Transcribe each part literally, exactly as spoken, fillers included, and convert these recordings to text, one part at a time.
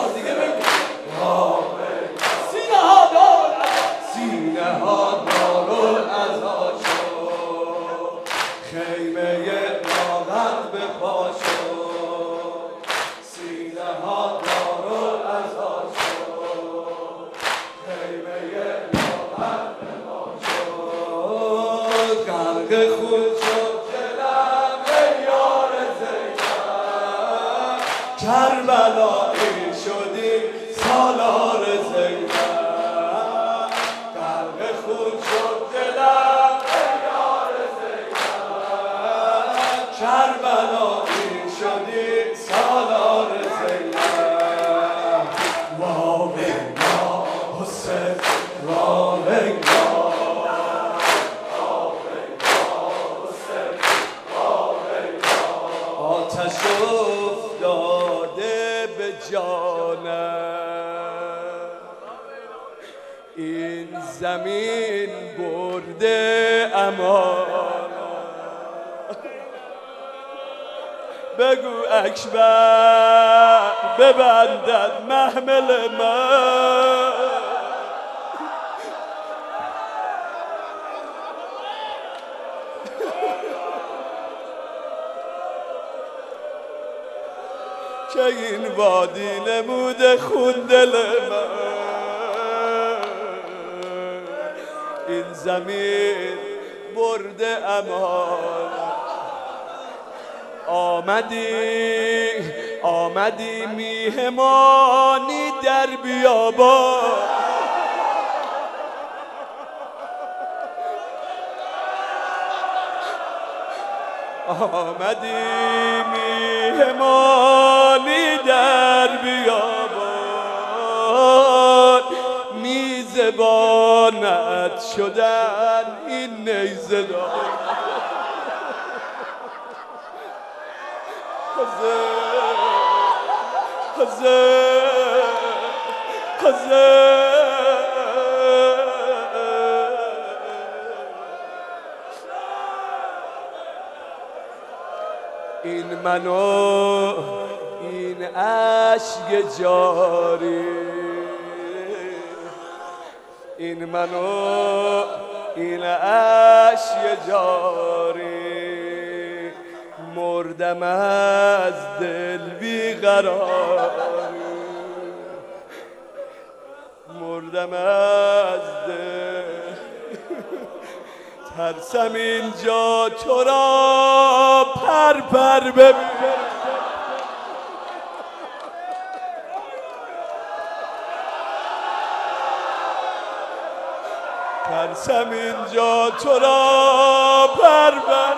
بار دیگه بگو سینه ها دارالعزا سینه ها دارالعزا شد خیمه لاغر به پا شد سینه ها دارالعزا شد خیمه لاغر به پا شد غرق خون شد دلم ای یار زینب کربلایی شدی سالار زینب غرق خون شد دلم ای یار زینب کربلایی شدی سالار زینب وا بینا حسین وا بینا آتش افتاده به جانم این زمین برده امان بگو اکبر ببندد محمل من که این وادی نموده خون دل من این زمین برده امان آمدی آمدی میهمانی در بیابان آمدی میهمانی در بیابان میزبانت شدن این نیزه دار حضر حضر این منو این اشک جاری این منو این اشک جاری مردم از دل بیقراری مردم از دل ترسم اینجا تو را پر پر ببینم ترسم اینجا تو را پر پر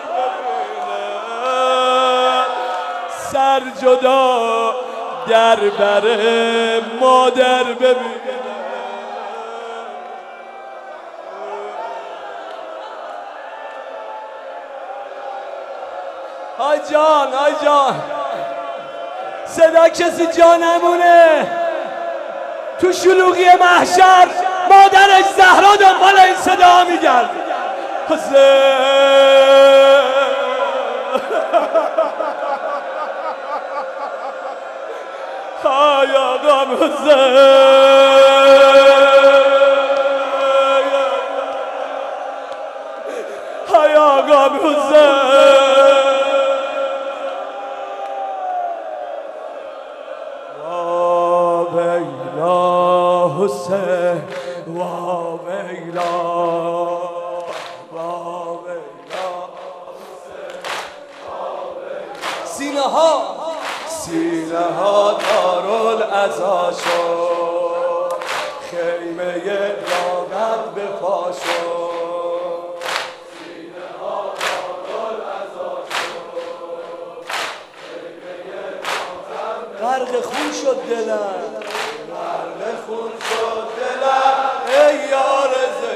ببینم سر جدا در بر مادر ببینم آی جان آی جان صدا کسی جا نمونه تو شلوغی محشر مادرش زهرا دنبال این صدا میگرد حسین های آقام حسین های آقام حسین حسین وا ویلا وا ویلا سینه ها سینه ها دارالعزا شد خیمه لاغر به پا شد سینه ها دارالعزا شد خیمه لاغر غرق خون شد دلم غرق خون شد دلم ای یار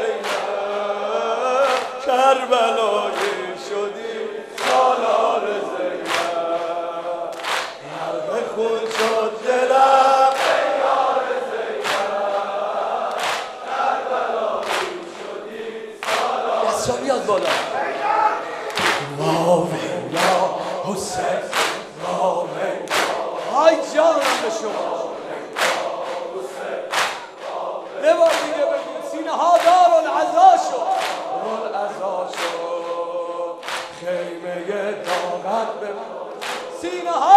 زینب کربلایی شدی سالار زینب غرق خون شد دلم ای یار زینب کربلایی شدی سالار دستا بیاد بالا وا ویلا حسین وا ویلا های جانم به شما سینه ها